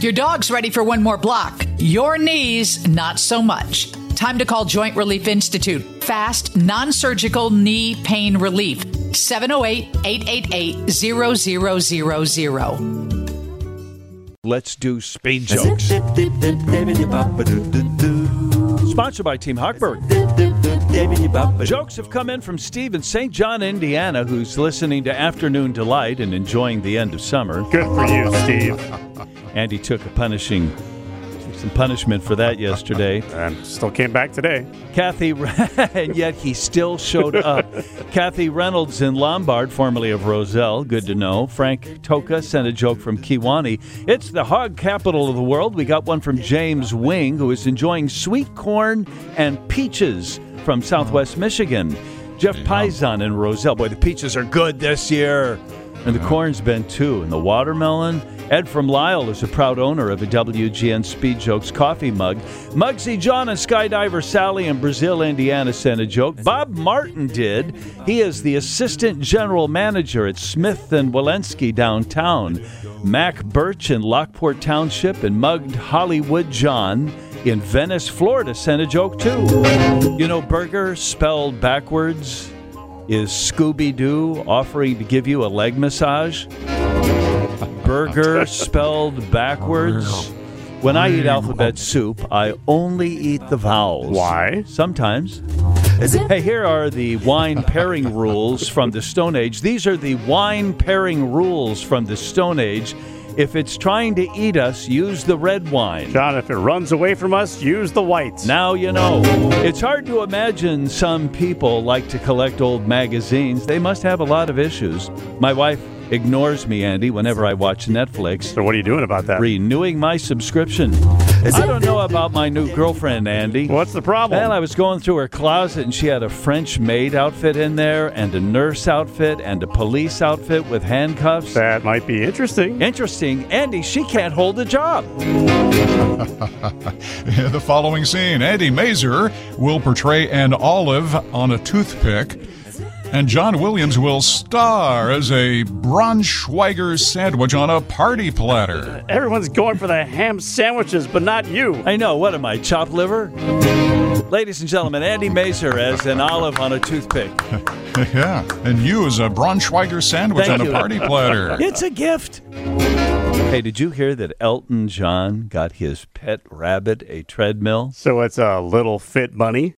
Your dog's ready for one more block. Your knees, not so much. Time to call Joint Relief Institute. Fast, non-surgical knee pain relief. 708-888-0000. Let's do speed jokes. Sponsored by Team Hochberg. Jokes have come in from Steve in St. John, Indiana, who's listening to Afternoon Delight and enjoying the end of summer. Good for you, Steve. Andy took some punishment for that yesterday. And still came back today. Kathy, and yet he still showed up. Kathy Reynolds in Lombard, formerly of Roselle, good to know. Frank Toka sent a joke from Kewanee. It's the hog capital of the world. We got one from James Wing, who is enjoying sweet corn and peaches from Southwest Michigan. Jeff Paisan in Roselle. Boy, the peaches are good this year. And the corn's been too. And the watermelon. Ed from Lyle is a proud owner of a WGN Speed Jokes coffee mug. Muggsy John and skydiver Sally in Brazil, Indiana sent a joke. Bob Martin did. He is the assistant general manager at Smith & Walensky downtown. Mac Birch in Lockport Township and mugged Hollywood John in Venice, Florida sent a joke too. You know, burger spelled backwards is Scooby-Doo offering to give you a leg massage. Burger spelled backwards. When I eat alphabet soup, I only eat the vowels. Why? Sometimes. Hey, here are the wine pairing rules from the Stone Age. These are the wine pairing rules from the Stone Age. If it's trying to eat us, use the red wine. John, if it runs away from us, use the white. Now you know. It's hard to imagine some people like to collect old magazines. They must have a lot of issues. My wife ignores me, Andy, whenever I watch Netflix. So what are you doing about that? Renewing my subscription. I don't know about my new girlfriend, Andy. What's the problem? Well, I was going through her closet, and she had a French maid outfit in there, and a nurse outfit, and a police outfit with handcuffs. That might be interesting. Interesting. Andy, she can't hold a job. The following scene, Andy Mazer will portray an olive on a toothpick, and John Williams will star as a Braunschweiger sandwich on a party platter. Everyone's going for the ham sandwiches, but not you. I know. What am I, chopped liver? Ladies and gentlemen, Andy Mazer as an olive on a toothpick. Yeah, and you as a Braunschweiger sandwich Thank on you. a party platter. It's a gift. Hey, did you hear that Elton John got his pet rabbit a treadmill? So it's a little fit bunny?